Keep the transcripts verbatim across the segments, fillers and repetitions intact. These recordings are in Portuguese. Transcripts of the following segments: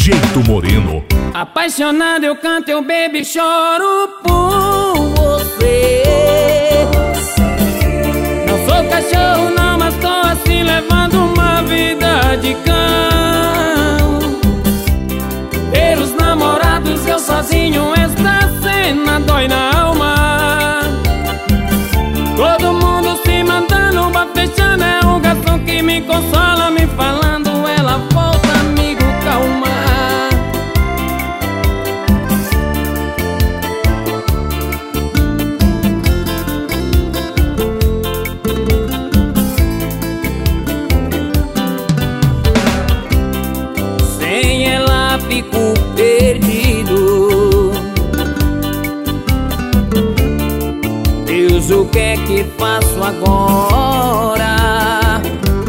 Jeito Moreno. Apaixonado eu canto, eu bebo e choro por você. Não sou cachorro não, mas tô assim levando uma vida de cão. Ver os namorados, eu sozinho, esta cena dói na alma. Todo mundo se mandando, uma fechando, é o garçom que me consola, me falando, ela volta, amigo, calma. Sem ela fico perdido. Deus, o que é que faço agora?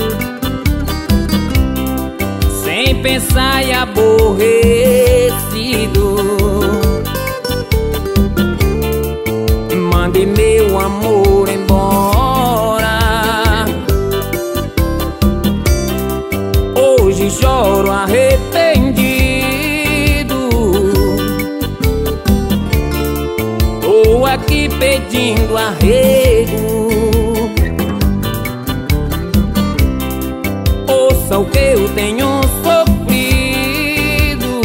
Sem pensar e aborrecido, mande meu amor embora. Hoje choro arrependido, tô aqui pedindo arrego. Ouça o que eu tenho sofrido,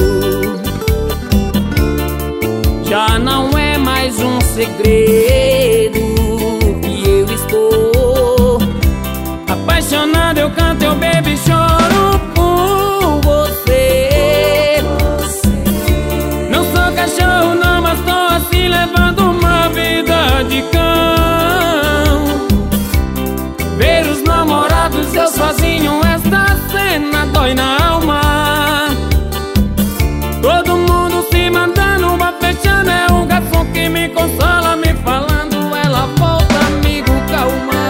já não é mais um segredo que eu estou apaixonado, eu canto, eu bebo e choro por você. Não sou cachorro não, mas tô assim levando uma vida de cão. Ver os namorados, eu sozinho, esta cena dói na alma. Todo mundo se mandando, uma fechando, é o garçom que me consola, me falando, ela volta, amigo, calma.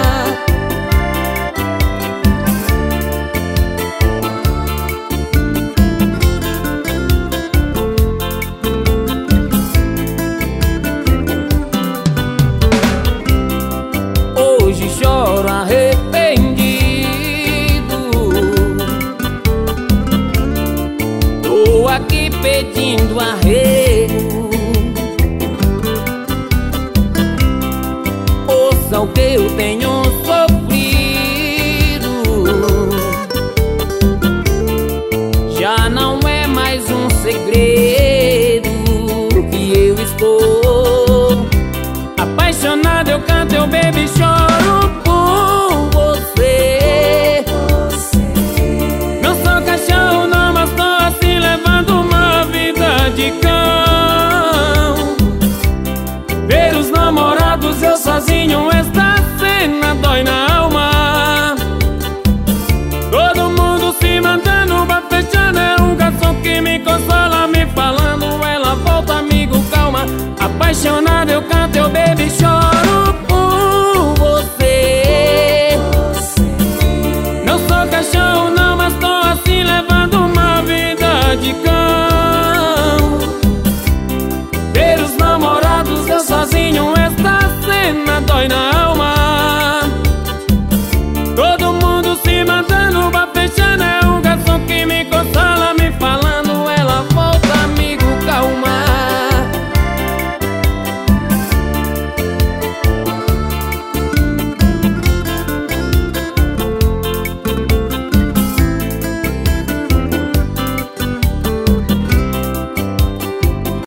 Hoje choro arrependido, tô aqui pedindo arrego. Ouça o que eu tenho sofrido, já não é mais um segredo que eu estou apaixonado, eu canto, eu bebo e choro por você. Não sou cachorro não, mas tô assim levando uma vida de cão. Ver os namorados, eu sozinho, esta cena dói na alma. Todo mundo se mandando, uma fechando, é um garçom que me consola, me falando, ela volta, amigo, calma. Apaixonado eu canto, eu bebo e choro por você. Não sou cachorro não, mas tô assim levando uma vida de cão. Ver os namorados, eu sozinho, esta cena dói na alma. Todo mundo se mandando, uma fechando, é um garçom que me consola.